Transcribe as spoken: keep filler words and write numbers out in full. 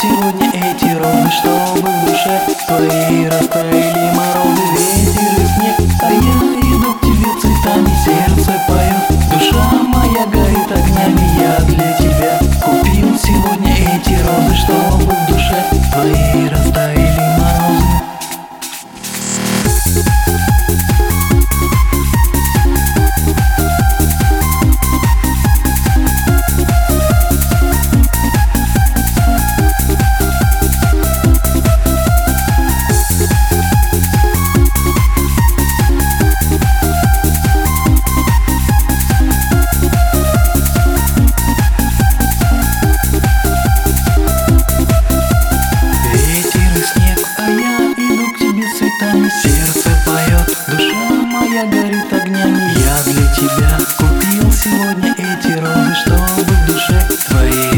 сегодня эти розы, чтобы в душе твоей растаяли морозы. Ветер и снег, а я иду к тебе цветами, сердце поет, душа моя горит огнями. Я для тебя купил сегодня эти розы, чтобы в душе твоей растаяли морозы. Сердце поет, душа моя горит огнями. Я для тебя купил сегодня эти розы, чтобы в душе твоей